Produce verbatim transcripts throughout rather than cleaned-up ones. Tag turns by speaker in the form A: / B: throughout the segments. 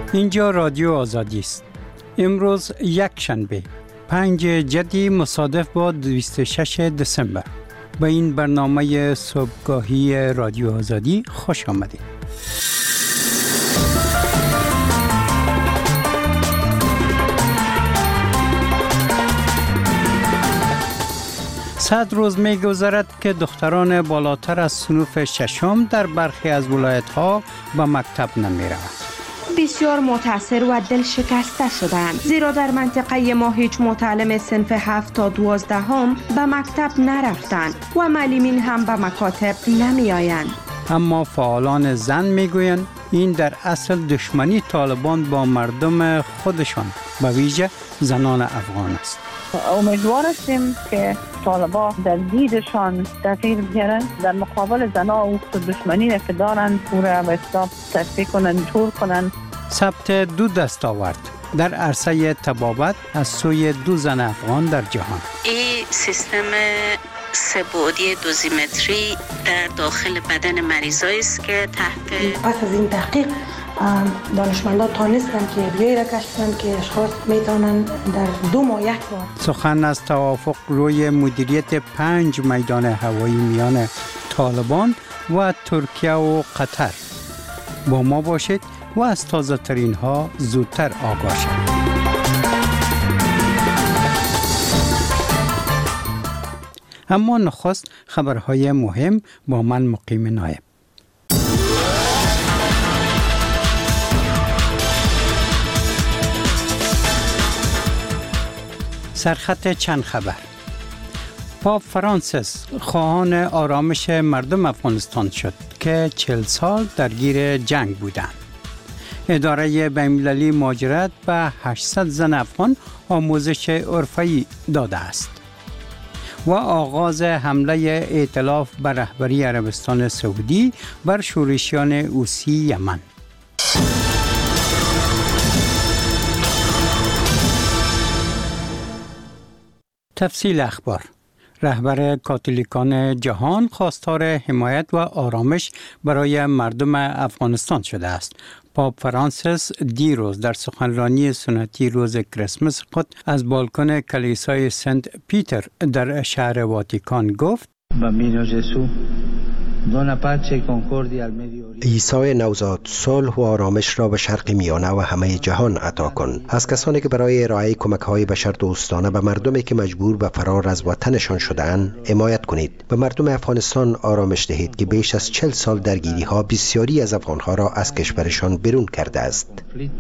A: اینجا رادیو آزادی است. امروز یک شنبه پنج جدی مصادف با بیست و شش دسامبر. به این برنامه صبحگاهی رادیو آزادی خوش آمدید. صد روز می گذرد که دختران بالاتر از صنف ششم در برخی از ولایت‌ها به مکتب نمی روند.
B: بسیار متاثر و دل شکسته شدند، زیرا در منطقه ما هیچ متعلم صنف هفت تا دوازدهم به مکتب نرفتند و معلمین هم به مکاتب نمی آیند.
A: اما فعالان زن می گویند این در اصل دشمنی طالبان با مردم خودشان به ویژه زنان افغان است.
C: امیدوار هستیم که طالبان در دیدشان تغییر بیارن، در مقابل زنها و دشمنی که دارن پورا به اسلام تصفیه کنن، جور کنن.
A: ثبت دو دستاورد در عرصه طبابت از سوی دو زن افغان در جهان.
D: این سیستم سه‌بعدی دوزیمتری در داخل بدن مریضایی است که تحت
E: پس از این تحقیق دانشمندان تانستن که بیایی را کشف کنند که اشخاص میتونن در دو ماه یک بار.
A: سخن از توافق روی مدیریت پنج میدان هوایی میان طالبان و ترکیه و قطر. با ما باشید و از تازه ترین ها زودتر آگاه شوید. اما نخست خبرهای مهم با من مقیم نایب. سرخط چند خبر. پاپ فرانسیس خواهان آرامش مردم افغانستان شد که چهل سال درگیر جنگ بودند. اداره بین‌المللی مهاجرت به هشتصد زن افغان آموزش عرفی داده است. و آغاز حمله ائتلاف بر رهبری عربستان سعودی بر شورشیان حوثی یمن. تفصیل اخبار. رهبر کاتولیکان جهان خواستار حمایت و آرامش برای مردم افغانستان شده است. پاپ فرانسیس دیروز در سخنرانی سنتی روز کریسمس خود از بالکن کلیسای سنت پیتر در شهر واتیکان گفت:
F: عیسی نوزاد صلح و آرامش را به شرق میانه و همه جهان عطا کن. از کسانی که برای ارائه کمک‌های بشردوستانه به مردمی که مجبور به فرار از وطنشان شده‌اند حمایت کنید. به مردم افغانستان آرامش دهید که بیش از چهل سال درگیری‌ها بسیاری از افغان‌ها را از کشورشان بیرون کرده است.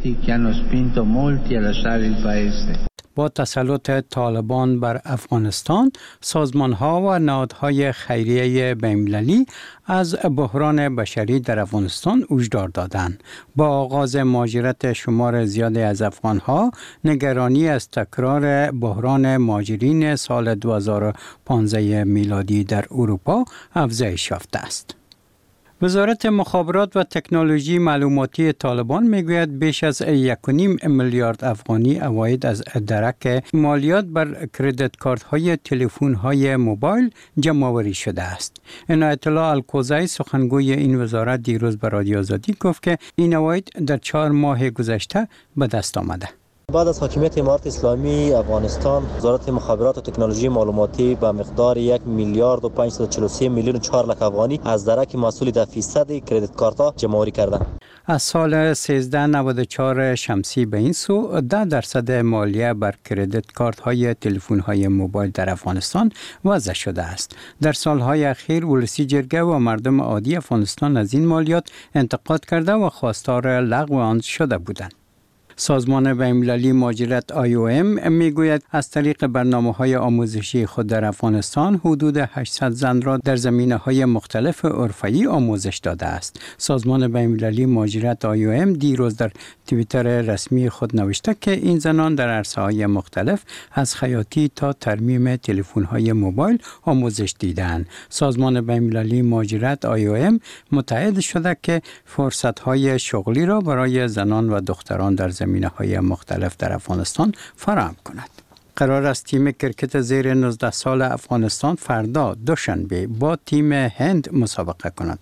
A: با تسلط طالبان بر افغانستان، سازمان‌ها و نهادهای خیریه بین‌المللی از بحران بشری در افغانستان هشدار دادند. با آغاز مهاجرت شمار زیادی از افغان‌ها، نگرانی از تکرار بحران مهاجرین سال دو هزار و پانزده میلادی در اروپا افزایش یافته است. وزارت مخابرات و تکنولوژی معلوماتی طالبان میگوید بیش از یک و نیم میلیارد افغانی عواید از درک مالیات بر کردیت کارت‌های تلفن‌های موبایل جمع‌آوری شده است. عنایت الله الکوزی سخنگوی این وزارت دیروز به رادیو آزادی گفت که این عواید در چهار ماه گذشته به دست آمده.
G: بعد از حاکمیت امارت اسلامی افغانستان، وزارت مخابرات و تکنولوژی معلوماتی به مقدار یک میلیارد و پانصد و چهل و سه میلیون و چهار لک افغانی از درک محصول ده فیصد کردیت کارت جمع‌آوری کرده.
A: از سال سیزده نود و چهار شمسی به این سو ده درصد مالیه بر کردیت کارت های تلفن های موبایل در افغانستان وضع شده است. در سالهای اخیر ولسی جرگه و مردم عادی افغانستان از این مالیات انتقاد کرده و خواستار لغو آن شده بودند. سازمان بین‌المللی مهاجرت آی او ام میگوید از طریق برنامه‌های آموزشی خود در افغانستان حدود هشتصد زن را در زمینه‌های مختلف عرفی آموزش داده است. سازمان بین‌المللی مهاجرت آی او ام دیروز در توییتر رسمی خود نوشته که این زنان در عرصه‌های مختلف از خیاطی تا ترمیم تلفن‌های موبایل آموزش دیدند. سازمان بین‌المللی مهاجرت آی او ام متعهد شده که فرصت‌های شغلی را برای زنان و دختران در زمینه‌های مختلف در افغانستان فراهم کند. قرار است تیم کرکت زیر نوزده سال افغانستان فردا دوشنبه با تیم هند مسابقه کند.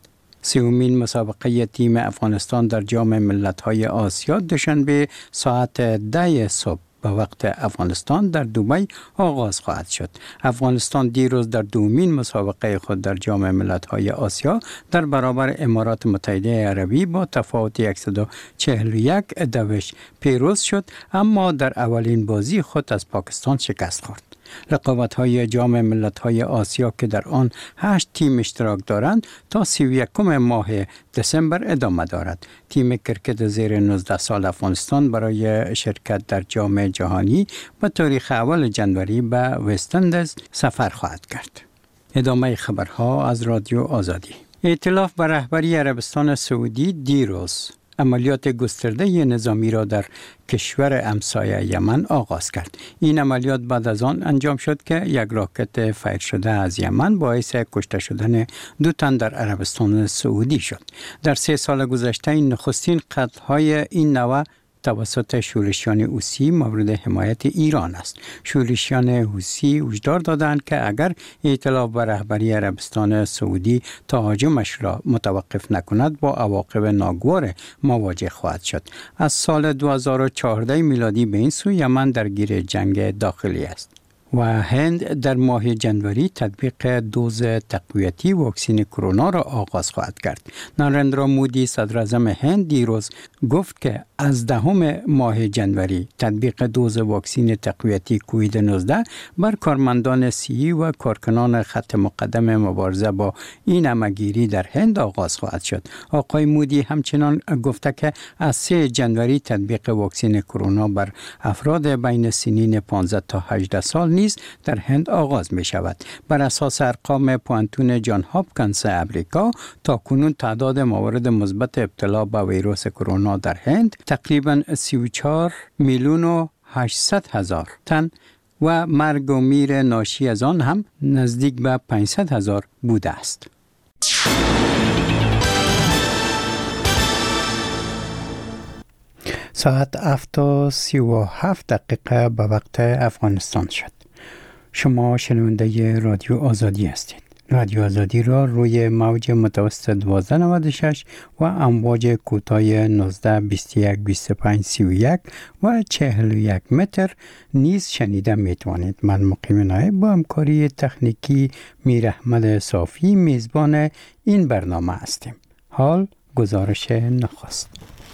A: سومین مسابقه تیم افغانستان در جام ملت‌های آسیا دوشنبه ساعت ده صبح به وقت افغانستان در دبی آغاز خواهد شد. افغانستان دیروز در دومین مسابقه خود در جام ملت‌های آسیا در برابر امارات متحده عربی با تفاوت صد و چهل و یک دوش پیروز شد، اما در اولین بازی خود از پاکستان شکست خورد. رقابت‌های جام ملت‌های آسیا که در آن هشت تیم اشتراک دارند تا سی و یکم ماه دسامبر ادامه دارد. تیم کرکت زیر نوزده سال افغانستان برای شرکت در جام جهانی به تاریخ اول جنوری به وست‌اندیز سفر خواهد کرد. ادامه خبرها از رادیو آزادی. ائتلاف به رهبری عربستان سعودی دیروز عملیات گسترده نظامی را در کشور همسایه یمن آغاز کرد. این عملیات بعد از آن انجام شد که یک راکت فیر شده از یمن باعث کشته شدن دو تن در عربستان سعودی شد. در سه سال گذشته این نخستین قتل‌های این نوع توسط شورشیان حوثی مورد حمایت ایران است. شورشیان حوثی هشدار دادند که اگر ائتلاف به رهبری عربستان سعودی تهاجمش را متوقف نکند با عواقب ناگوار مواجه خواهد شد. از سال دو هزار و چهارده میلادی به این سو یمن درگیر جنگ داخلی است و هند در ماه جنوری تطبیق دوز تقویتی واکسن کرونا را آغاز خواهد کرد. نریندرا مودی صدر اعظم هند دیروز گفت که از دهم ماه جنوری تطبیق دوز واکسن تقویتی کووید نوزده بر کارمندان صحی و کارکنان خط مقدم مبارزه با این همه‌گیری در هند آغاز خواهد شد. آقای مودی همچنان گفته که از سوم جنوری تطبیق واکسن کرونا بر افراد بین سنین پانزده تا هجده سال نیز در هند آغاز می شود. بر اساس ارقام پوانتون جان هاپکینز امریکا تا کنون تعداد موارد مثبت ابتلا به ویروس کرونا در هند تقریباً سی و چهار میلیون و هشتصد هزار تن و مرگ و میر ناشی از آن هم نزدیک به پانصد هزار بوده است. ساعت هفت و سی و هفت دقیقه به وقت افغانستان شد. شما شنونده رادیو آزادی هستید. رادیو آزادی را روی موج متوسط دوازده نود و شش و امواج کوتاه نوزده بیست و یک بیست و پنج سی و یک و چهل و یک متر نیز شنیده می توانید. من مقیم نایب با همکاری تکنیکی میر احمد صافی میزبان این برنامه هستیم. حال گزارش نخست.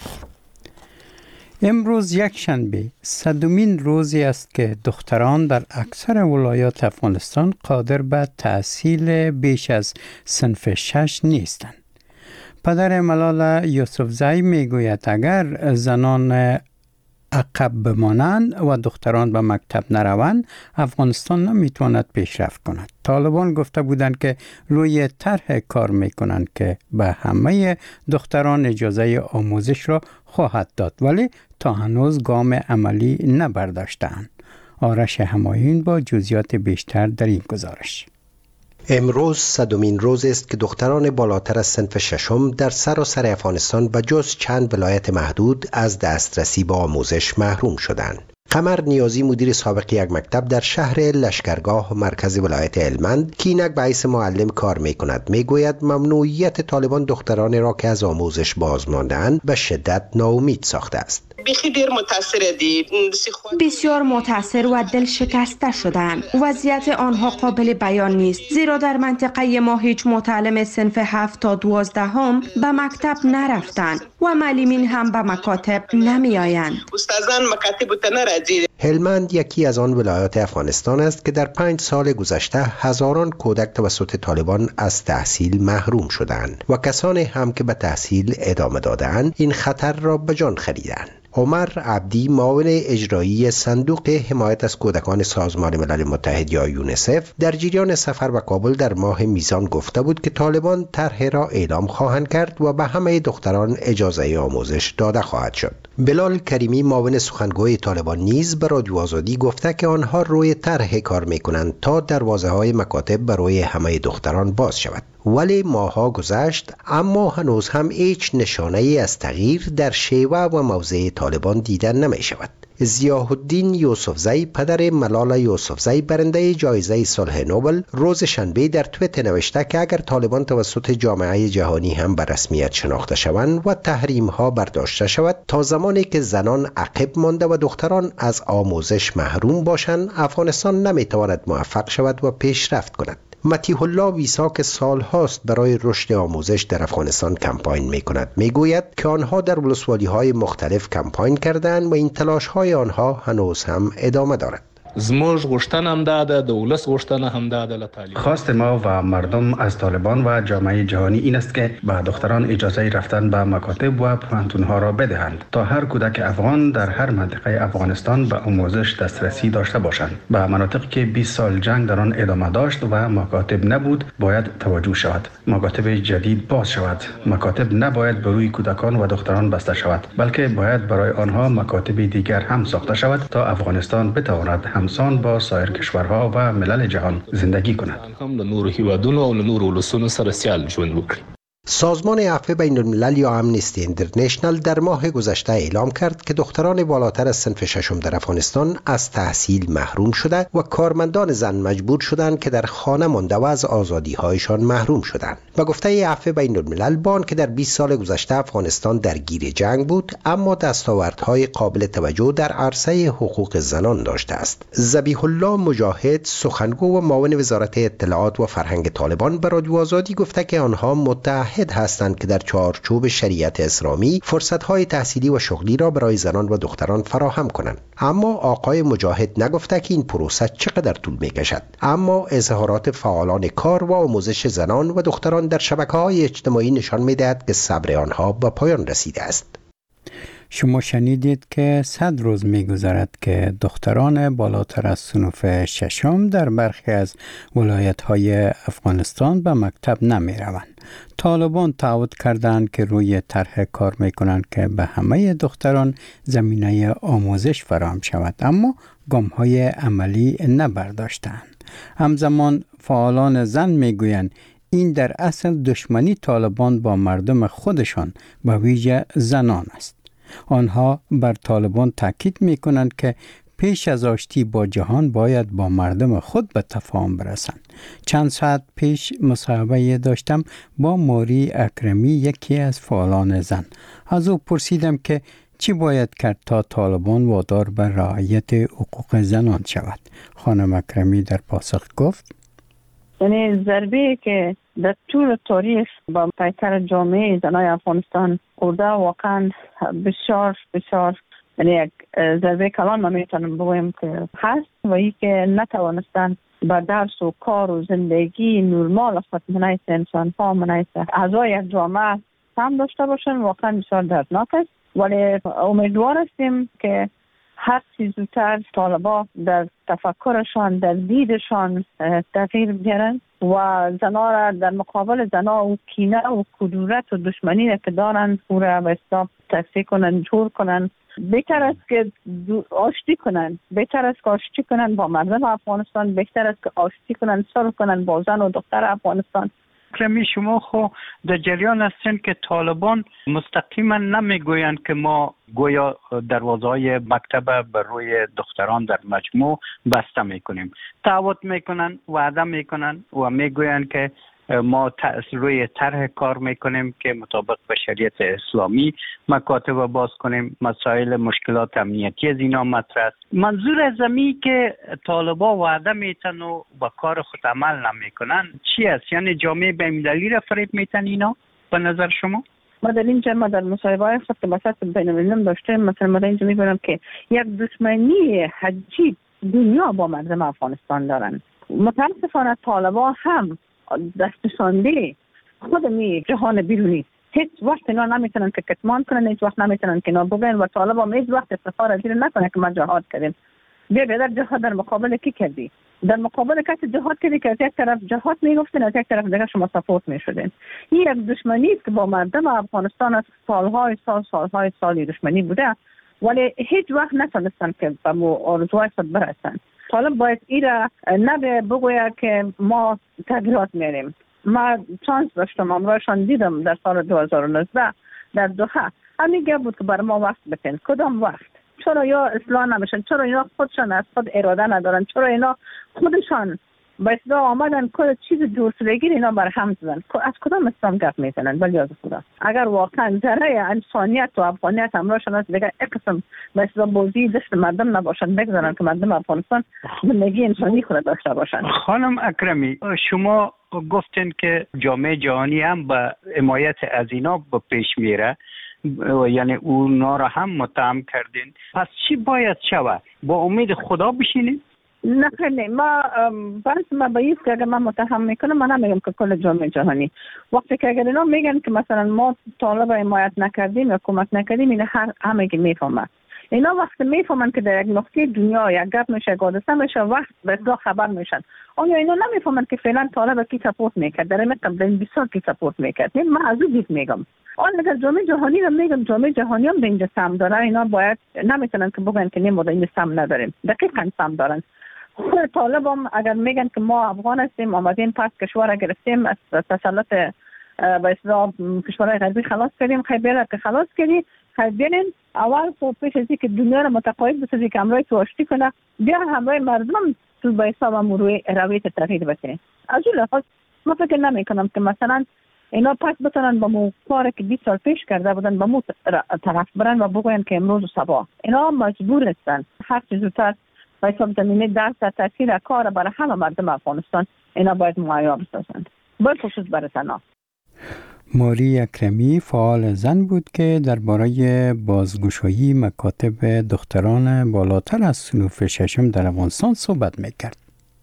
A: امروز یک شنبه صدمین روزی است که دختران در اکثر ولایات افغانستان قادر به تحصیل بیش از صنف شش نیستند. پدر ملال یوسفزئی میگوید اگر زنان عقب بمانند و دختران به مکتب نروند افغانستان نمیتواند پیشرفت کند. طالبان گفته بودند که روی طرح کار میکنند که به همه دختران اجازه آموزش را خواهد داد، ولی تا هنوز گام عملی نبرداشتند. آرش همایون با جزئیات بیشتر در این گزارش.
F: امروز صدمین روز است که دختران بالاتر از صنف ششم در سراسر افغانستان به جز چند ولایت محدود از دسترسی به آموزش محروم شدند. قمر نیازی مدیر سابق یک مکتب در شهر لشکرگاه مرکز ولایت هلمند که اینک به حیث معلم کار می کند می گوید ممنوعیت طالبان دختران را که از آموزش باز مانده‌اند به شدت ناامید ساخته است.
B: بسیار متاثر و دل شکسته شدند. وضعیت آنها قابل بیان نیست، زیرا در منطقه ما هیچ معلم صنف هفت تا دوازدهم به مکتب نرفتند و معلمین هم به مکاتب نمی آیند.
F: هلمند یکی از آن ولایات افغانستان است که در پنج سال گذشته هزاران کودک توسط طالبان از تحصیل محروم شدند و کسانی هم که به تحصیل ادامه دادند این خطر را به جان خریدند. عمر عبدی معاون اجرایی صندوق حمایت از کودکان سازمان ملل متحد یا یونیسف در جریان سفر به کابل در ماه میزان گفته بود که طالبان طرح را اعلام خواهند کرد و به همه دختران اجازه آموزش داده خواهد شد. بلال کریمی معاون سخنگوی طالبان نیز به رادیو آزادی گفته که آنها روی طرح کار میکنند تا دروازه‌های مکاتب برای همه دختران باز شود. ولی ماها گذشت اما هنوز هم هیچ نشانه‌ای از تغییر در شیوه و موضع طالبان دیده نمی شود. ضیاءالدین یوسفزی پدر ملال یوسفزی برنده جایزه صلح نوبل روز شنبه در توییتر نوشته که اگر طالبان توسط جامعه جهانی هم به رسمیت شناخته شوند و تحریم ها برداشته شود، تا زمانی که زنان عقب مانده و دختران از آموزش محروم باشند، افغانستان نمیتواند موفق شود و پیشرفت کند. متیح الله ویسا که سال هاست برای رشد آموزش در افغانستان کمپاین می کند می گوید که آنها در ولسوالی های مختلف کمپاین کردند و این تلاش های آنها هنوز هم ادامه دارد.
H: زموږ غوښتنه هم دا ده، د ولس غوښتنه هم دا ده.
I: خواست ما و مردم از طالبان و جامعه جهانی این است که به دختران اجازه رفتن به مکاتب و پوهنتون‌ها را بدهند تا هر کودک افغان در هر منطقه افغانستان به آموزش دسترسی داشته باشند. به مناطقی که بیست سال جنگ در آن ادامه داشت و مکاتب نبود باید توجه شود. مکاتب جدید باز شود. مکاتب نباید به روی کودکان و دختران بسته شود، بلکه باید برای آنها مکاتب دیگر هم ساخته شود تا افغانستان بتواند همسان با سایر کشورها و ملل جهان زندگی کند.
F: سازمان عفو بین الملل یا امنستی اینترنشنال در ماه گذشته اعلام کرد که دختران بالاتر از صنف ششم در افغانستان از تحصیل محروم شده و کارمندان زن مجبور شدند که در خانه مانده و از آزادی‌هایشان محروم شدند. و گفته عفو بین الملل بان که در بیست سال گذشته افغانستان درگیر جنگ بود، اما دستاوردهای قابل توجه در عرصه حقوق زنان داشته است. ذبیح الله مجاهد، سخنگو و معاون وزارت اطلاعات و فرهنگ طالبان، به رادیو آزادی گفته که آنها متحد هستند که در چارچوب شریعت اسلامی فرصت‌های تحصیلی و شغلی را برای زنان و دختران فراهم کنند. اما آقای مجاهد نگفته که این پروسه چقدر طول می‌کشد. اما اظهارات فعالان کار و آموزش زنان و دختران در شبکه‌های اجتماعی نشان می‌دهد که صبر آنها به پایان رسیده است.
A: شما شنیدید که صد روز می‌گذرد که دختران بالاتر از صنف ششم در برخی از ولایت‌های افغانستان به مکتب نمی‌روند. طالبان تعهد کردند که روی طرح کار می‌کنند که به همه دختران زمینه آموزش فراهم شود، اما گام‌های عملی نبرداشتند. همزمان فعالان زن می‌گویند این در اصل دشمنی طالبان با مردم خودشان به ویژه زنان است. آنها بر طالبان تاکید می‌کنند که پیش از آشتی با جهان باید با مردم خود به تفاهم برسند. چند ساعت پیش مصاحبه داشتم با موری اکرمی، یکی از فعالان زن. از او پرسیدم که چی باید کرد تا طالبان وادار به رعایت حقوق زنان شود. خانم اکرمی در پاسخ گفت:
C: یعنی ضربه که در طول تاریخ با پیکر جامعه زنای افغانستان خورده واقعا بسیار بسیار، یعنی یک ضربه کلان ما میتونم بگویم که هست و ای که نتوانستن با درس و کار و زندگی نورمال خود منعیس انسان ها منعیس اعضای یک جامعه هم داشته باشن، واقعا بسیار دردناک است. ولی امیدوار هستیم که هر چیز زودتر طالبا در تفکرشان، در دیدشان تغییر بیارن و زنا را در مقابل زنا و کینه و کدورت و دشمنی که دارن او را به اصطلاح تصفیه کنن، جور کنن. بهتر است که آشتی کنن، بهتر است که آشتی کنن با مردم افغانستان، بهتر است که آشتی کنن، صلح کنن با زن و دختر افغانستان.
J: کمی شما خو در جریان هستین که طالبان مستقیما نمیگویند که ما گویا دروازه‌های مکتب بر روی دختران در مجموع بسته میکنیم. تعهد میکنن، وعده میکنن و میگویند که ما روی طرح کار میکنیم که مطابق به شریعت اسلامی مکاتب باز کنیم، مسائل مشکلات امنیتی از اینا مطرح است. منظور از زمین که طالبا وعده میتن و با کار خود عمل نمیکنن چی است؟ یعنی جامعه بین‌المللی را فریب میتن اینا به نظر شما؟
C: ما در اینجا ما در مصاحبه‌های خود که بساط بین الملل داشتیم، مثلا ما در اینجا میگویم که یک دشمنی عجیب دنیا با مردم افغانستان دارن. متاسفانه طالبا هم دستشانده خود می جهان بیرونی هیچ وقت اینا نمیتونن که کتمان کنن، هیچ وقت نمیتونن که اینا بگن و طالبا هیچ وقت افتخار ازیر نکنه که ما جهاد کردیم. بیا بیادر جهاد در مقابل کی کردی؟ در مقابل کسی جهاد کردی که از یک طرف جهاد میگفتین، از یک طرف دیگه شما سپورت میشدین. این یک دشمنی است که با مردم افغانستان از سالهای سال سالهای سالی دشمنی بوده، ولی هیچ وقت نتونستن که به آرزوهای خود برسن. طالب باید ایره نبه بگوید که ما تغییرات میریم. ما چانس داشتم امروزشان دیدم در سال دو هزار و نوزده در دوحه، همیگه بود که برای ما وقت بتین. کدام وقت؟ چرا یا اصلاح نمیشن؟ چرا اینا خودشان از خود اراده ندارن؟ چرا اینا خودشان با اصلاح آمدن کل چیز دوستگی اینا بر هم زدن؟ از کدام اسلام گپ میزنن؟ ولی از خدا اگر واقعا ذره انسانیت و افغانیت همراهشان است دیگه اقسم با اصلاح بازی دست مردم نباشن، بگذارن که مردم افغانستان زندگی انسانی خود داشته باشن.
J: خانم اکرمی، شما گفتین که جامعه جهانی هم به حمایت از اینا به پیش میره، یعنی اونا را هم متهم کردین. پس چی باید شود؟ با امید خدا بشینیم؟
C: نه خیلی ما بعض مباحث که اگر من متهم میکنم، من نمیگم که کل جامعه جهانی. وقتی که اگر اینا میگن که مثلا ما طالب حمایت نکردیم یا کمک نکردیم، این هر همگی میفهمن. اینا وقتی میفهمن که در یک نقطه دنیا یک گپ میشه، حادثه میشه، وقت به اصلاح خبر میشن. آیا اینا نمیفهمن که فعلا طالب کی سپورت میکرد؟ در این قبل بیست سال کی سپورت میکرد؟ من از اون دید میگم. آن اگر جامعه جهانی رو میگم، جامعه جهانی هم اینجا سهم داره. اینا باید نمیتونن که بگن که نیم این سهم نداریم. دقیقاً سهم دارن. خود طالب هم اگر میگن که ما افغان هستیم، آمدین پس کشور گرفتیم، از تسلط به اصطلاح کشورهای غربی خلاص کردیم، خیلی بیره که خلاص کردیم، خیلی بیرین اول خب پیش ازی که دنیا رو متقاعد بسازی که همراه تو آشتی کنه، بیا همراه مردم تو به حساب هم روی رویت تغییر بکنه. از اون لحاظ ما فکر نمی کنم که مثلا اینا پس بتونن با مو کاری که بیست سال پیش کرده بودن با مو طرف برن و بگوین که امروز و صبح اینا مجبور هستن هر چیز زودتر به حساب زمینه درس و تاثیر کار برای همه مردم افغانستان اینا باید مهیا بسازند، به خصوص برای زنان.
A: ماری اکرمی فعال زن بود که درباره بازگشایی مکاتب دختران بالاتر از صنوف ششم در افغانستان صحبت میکرد.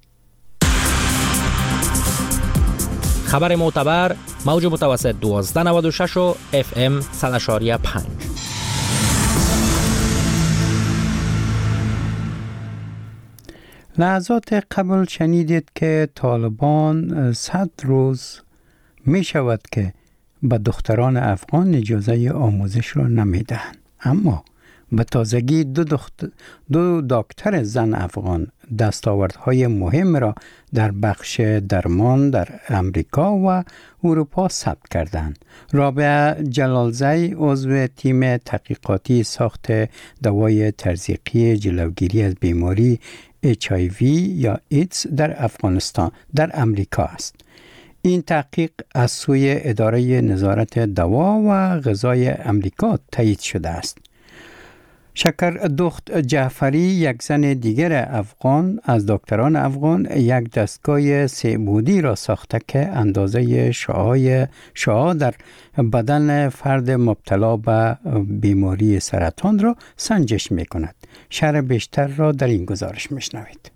K: خبر معتبر موج متوسط دوازده نود و شش و اف ام صد و شش و پنج.
A: لحظات قبل شنیدید که طالبان صد روز می شود که به دختران افغان اجازه آموزش را نمی دهند. اما به تازگی دو, دخت... دو دکتر زن افغان دستاوردهای مهم را در بخش درمان در امریکا و اروپا ثبت کردند. رابعه جلالزی عضو تیم تحقیقاتی ساخت دوای تزریقی جلوگیری از بیماری اچ آی وی یا ایدز در افغانستان در امریکا است. این تحقیق از سوی اداره نظارت دوا و غذای امریکا تایید شده است. شکردخت جعفری، یک زن دیگر افغان از دکتران افغان، یک دستگاه سه‌بعدی را ساخته که اندازه شعاع شعاع در بدن فرد مبتلا به بیماری سرطان را سنجش می کند. شرح بیشتر را در این گزارش میشنوید.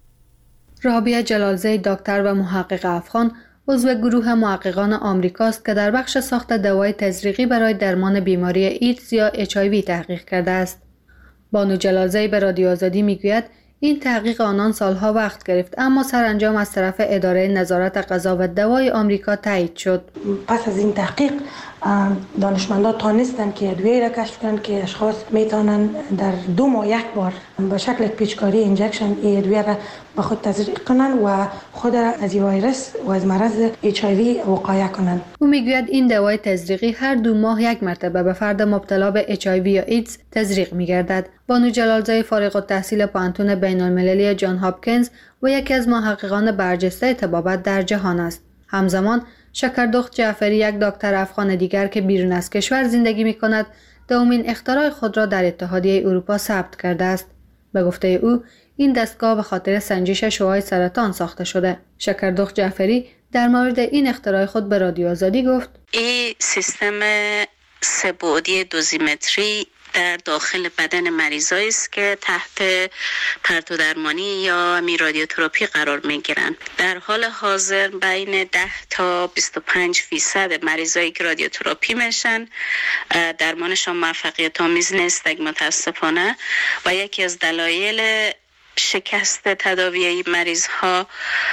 L: رابعه جلالزی، دکتر و محقق افغان، عضو گروه محققان آمریکاست که در بخش ساخت دوای تزریقی برای درمان بیماری ایدز یا اچ آی وی تحقیق کرده است. بانو جلالزی به رادیو آزادی میگوید این تحقیق آنان سالها وقت گرفت، اما سرانجام از طرف اداره نظارت غذا و دوای آمریکا تایید شد.
E: پس از این تحقیق دانشمندان تانستن که ادویه‌ای را کشف کنند که اشخاص میتونن در دو ماه یک بار به شکل پیچکاری اینجکشن این ادویه را به خود تزریق کنند و خود را از ویروس و از مرض اچ آی وی وقایه کنند.
L: او میگوید این دوای تزریقی هر دو ماه یک مرتبه به فرد مبتلا به اچ آی وی یا ایدز تزریق میگردد. بانو جلالزی فارغ التحصیل پانتون بین المللی جان هاپکینز و یکی از محققان برجسته طبابت در جهان است. همزمان شکردخت جعفری، یک دکتر افغان دیگر که بیرون از کشور زندگی می کند، دومین اختراع خود را در اتحادیه اروپا ثبت کرده است. به گفته او این دستگاه به خاطر سنجش شعاع سرطان ساخته شده. شکردخت جعفری در مورد این اختراع خود به رادیو آزادی گفت:
D: این سیستم سه‌بعدی دوزیمتری در داخل بدن مریضایی است که تحت پرتو درمانی یا می رادیوتراپی قرار می گیرند. در حال حاضر بین ده تا بیست و پنج فیصد مریضایی که رادیوتراپی میشن درمانشان موفقیت آمیز نیست متاسفانه، و یکی از دلایل شکست تداوی این مریض ها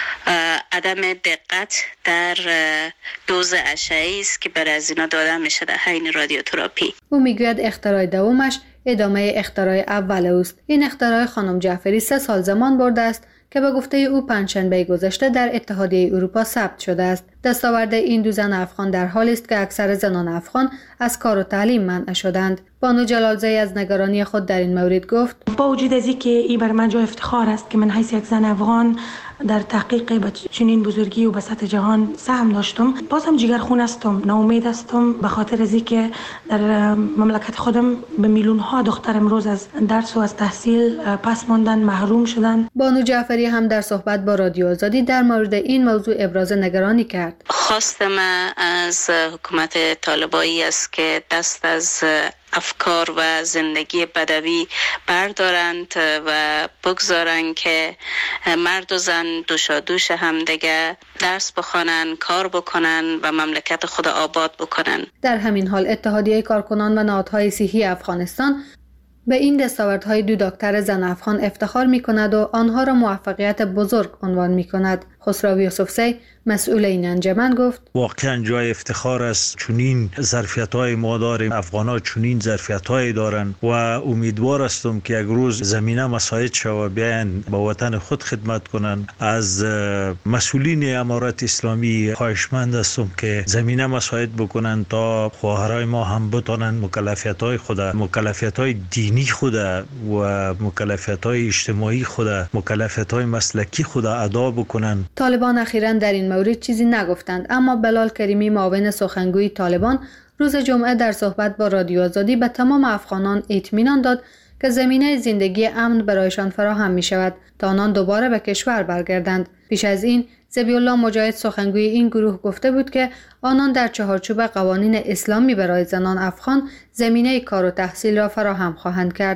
D: عدم دقت در دوز اشعه‌ای است که برای از اینا داده میشه در حین رادیوتراپی.
L: او میگوید اختراع دومش ادامه اختراع اول اوست. این اختراع خانم جعفری سه سال زمان برده است که به گفته او پنجشنبه گذشته در اتحادیه اروپا ثبت شده است. دستاورد این دو زن افغان در حالی است که اکثر زنان افغان از کار و تعلیم منع شدند. بانو جلالزایی از نگرانی خود در این مورد گفت:
E: با وجود از اینکه این بر من جای افتخار است که من حیث یک زن افغان در تحقیق به چنین بزرگی و به سطح جهان سهم داشتم، باز هم جگرخون هستم، ناامید هستم به خاطر از اینکه در مملکت خودم به میلیون ها دختر امروز از درس و از تحصیل پس ماندن، محروم شدن.
L: بانو جعفری هم در صحبت با رادیو آزادی در مورد این موضوع ابراز نگرانی کرد.
D: خواست من از حکومت طالبایی است که دست از افکار و زندگی بدوی بردارند و بگذارند که مرد و زن دوشادوش هم دیگه درس بخوانن، کار بکنن و مملکت خود آباد بکنن.
L: در همین حال اتحادیه کارکنان و نهادهای صحی افغانستان به این دستاوردهای دو دکتر زن افغان افتخار می کند و آنها را موفقیت بزرگ عنوان می کند. خسرو یوسفزی مسئول این انجمن گفت:
M: واقعا جای افتخار است، چنین ظرفیت‌های ما داریم، افغان‌ها چنین ظرفیت‌هایی دارند و امیدوار هستم که یک روز زمینه مساعد شود بیاین با وطن خود خدمت کنند. از مسئولین امارات اسلامی خواهشمند هستم که زمینه مساعد بکنند تا خواهرای ما هم بتوانند مکلفیت‌های خود، مکلفیت‌های دینی خود و مکلفیت‌های اجتماعی خود، مکلفیت‌های مسلکی خود ادا بکنند.
L: طالبان اخیراً در این مورد چیزی نگفتند، اما بلال کریمی معاون سخنگوی طالبان روز جمعه در صحبت با رادیو آزادی به تمام افغانان اطمینان داد که زمینه زندگی امن برایشان فراهم می شود تا آنان دوباره به کشور برگردند. پیش از این ذبیح الله مجاهد سخنگوی این گروه گفته بود که آنان در چهارچوب قوانین اسلامی برای زنان افغان زمینه کار و تحصیل را فراهم خواهند کرد.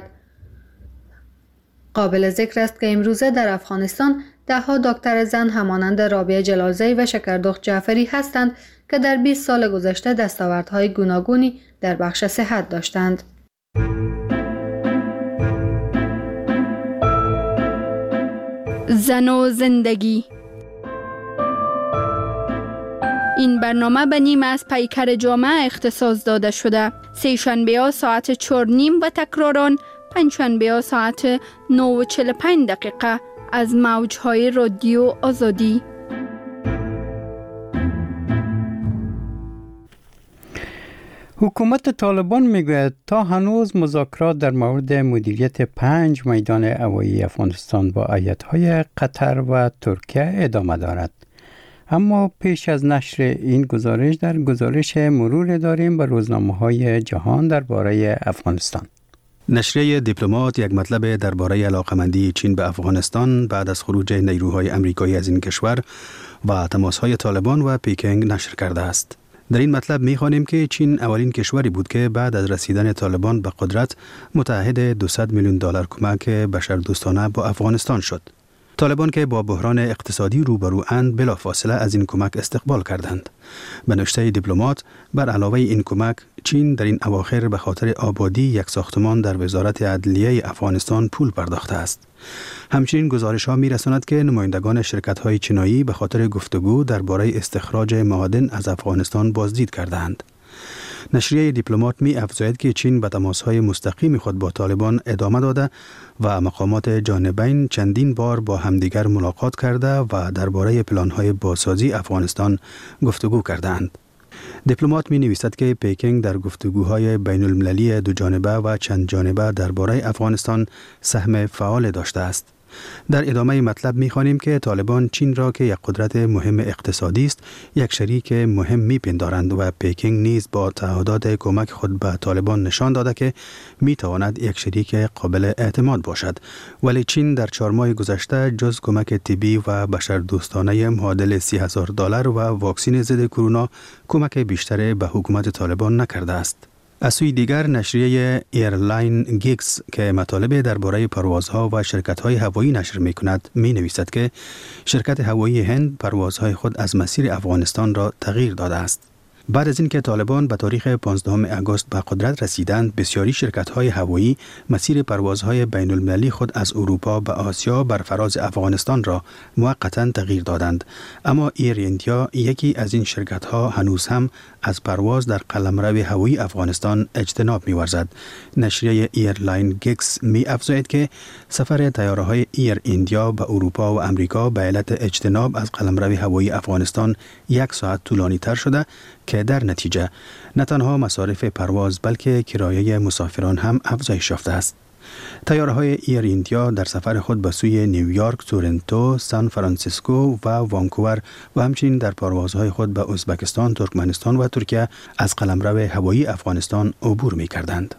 L: قابل ذکر است که امروزه در افغانستان ده ها دکتر زن همانند رابعه جلالزایی و شکردخت جعفری هستند که در بیست سال گذشته دستاوردهای گوناگونی در بخش صحت داشتند.
N: زن و زندگی. این برنامه به نیم از پیکر جامعه اختصاص داده شده. سه شنبه ها ساعت چهار نیم و تکراران پنج شنبه ها ساعت نه و چهل و پنج دقیقه از موجهای رادیو آزادی.
A: حکومت طالبان میگوید تا هنوز مذاکرات در مورد مدیریت پنج میدان هوایی افغانستان با ایالت‌های قطر و ترکیه ادامه دارد. اما پیش از نشر این گزارش در گزارش مرور داریم به روزنامه‌های جهان درباره افغانستان.
I: نشریه دیپلمات یک مطلب درباره علاقمندی چین به افغانستان بعد از خروج نیروهای امریکایی از این کشور و تماس‌های طالبان و پکینگ نشر کرده است. در این مطلب می‌خوانیم که چین اولین کشوری بود که بعد از رسیدن طالبان به قدرت متعهد دویست میلیون دلار کمک بشردوستانه با افغانستان شد. طالبان که با بحران اقتصادی روبرواند بلافاصله از این کمک استقبال کردند. به نوشته دیپلمات بر علاوه این کمک چین در این اواخر به خاطر آبادی یک ساختمان در وزارت عدلیه افغانستان پول پرداخته است. همچنین گزارش ها می رساند که نمایندگان شرکت های چینایی به خاطر گفتگو درباره استخراج معادن از افغانستان بازدید کردند. نشریه دیپلمات می افزاید که چین به تماس‌های مستقیم خود با طالبان ادامه داده و مقامات جانبین چندین بار با همدیگر ملاقات کرده و درباره پلان‌های بازسازی افغانستان گفتگو کردند. دیپلمات می نویسد که پکینگ در گفتگوهای بین المللی دو جانبه و چند جانبه درباره افغانستان سهم فعال داشته است. در ادامه مطلب می‌خوانیم که طالبان چین را که یک قدرت مهم اقتصادی است یک شریک مهم می‌پندارند و پکینگ نیز با تعهدات کمک خود به طالبان نشان داده که می‌تواند یک شریک قابل اعتماد باشد، ولی چین در چهار ماه گذشته جز کمک طبی و بشردوستانه معادل سی هزار دلار و واکسن ضد کرونا کمک بیشتری به حکومت طالبان نکرده است. از سوی دیگر نشریه ایرلاین گیکس که مطالب درباره پروازها و شرکت‌های هوایی نشر می‌کند می‌نویسد که شرکت هوایی هند پروازهای خود از مسیر افغانستان را تغییر داده است. بعد از اینکه طالبان به تاریخ پانزدهم آگوست به قدرت رسیدند، بسیاری شرکت‌های هوایی مسیر پروازهای بین المللی خود از اروپا به آسیا بر فراز افغانستان را موقتاً تغییر دادند. اما ایر ایندیا، یکی از این شرکت‌ها، هنوز هم از پرواز در قلمرو هوایی افغانستان اجتناب می‌ورزد. نشریه ایرلاین گیکس می‌افزاید که سفر طیاره‌های ایر ایندیا به اروپا و امریکا به علت اجتناب از قلمرو هوایی افغانستان یک ساعت طولانی‌تر شده که در نتیجه نه تنها مصارف پرواز بلکه کرایه مسافران هم افزایش یافته است. طیاره‌های ایر ایندیا در سفر خود به سوی نیویورک، تورنتو، سان فرانسیسکو و وانکوور و همچنین در پروازهای خود به ازبکستان، ترکمنستان و ترکیه از قلمرو هوایی افغانستان عبور می‌کردند.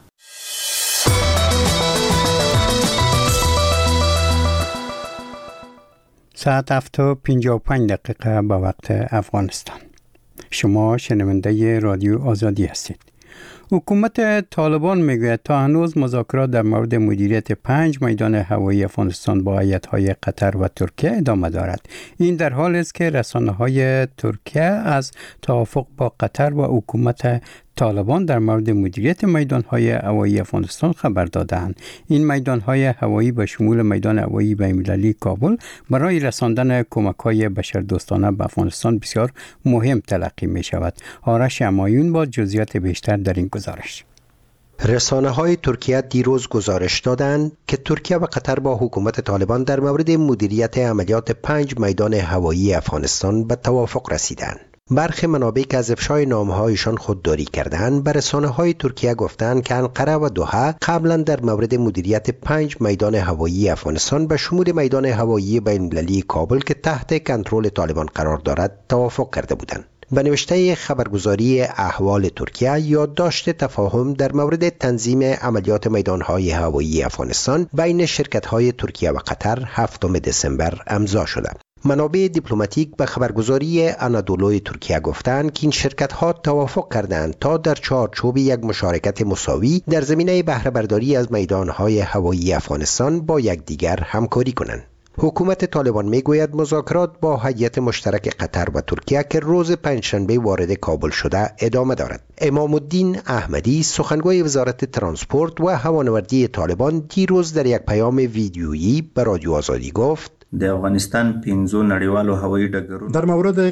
I: ساعت هفت و پنجاه و پنج دقیقه به وقت افغانستان. شما شنونده رادیو آزادی هستید. حکومت طالبان میگوید تا هنوز مذاکرات در مورد مدیریت پنج میدان هوایی افغانستان با هیئت‌های قطر و ترکیه ادامه دارد. این در حالی است که رسانه‌های ترکیه از توافق با قطر و حکومت طالبان در مورد مدیریت میدان‌های هوایی افغانستان خبر دادند. این میدان‌های هوایی به شمول میدان هوایی بین‌المللی کابل برای رساندن کمک‌های بشردوستانه به افغانستان بسیار مهم تلقی می‌شود. آرش همایون با جزئیات بیشتر در این گزارش.
F: رسانه های ترکیه دیروز گزارش دادند که ترکیه و قطر با حکومت طالبان در مورد مدیریت عملیات پنج میدان هوایی افغانستان به توافق رسیدند. برخی منابع که از افشای نامه‌هایشان خودداری کردند، به رسانه‌های ترکیه گفتند که انقره و دوحه قبلا در مورد مدیریت پنج میدان هوایی افغانستان به شمول میدان هوایی بین‌المللی کابل که تحت کنترل طالبان قرار دارد توافق کرده بودند. به نوشته خبرگزاری احوال ترکیه، یادداشت تفاهم در مورد تنظیم عملیات میدان‌های هوایی افغانستان بین شرکت‌های ترکیه و قطر هفتم دسامبر امضا شده. منابع دیپلماتیک به خبرگزاری آنادولوی ترکیه گفتند که این شرکت‌ها توافق کردند تا در چارچوب یک مشارکت مساوی در زمینه بهره برداری از میدان‌های هوایی افغانستان با یکدیگر همکاری کنند. حکومت طالبان میگوید مذاکرات با هیئت مشترک قطر و ترکیه که روز پنجشنبه وارد کابل شده ادامه دارد. امام الدین احمدی، سخنگوی وزارت ترانسپورت و هوانوردی طالبان، دیروز در یک پیام ویدیویی به رادیو آزادی گفت:
O: د افغانستان پنځو نړیوالو هوایي ډګرونو
P: در مورد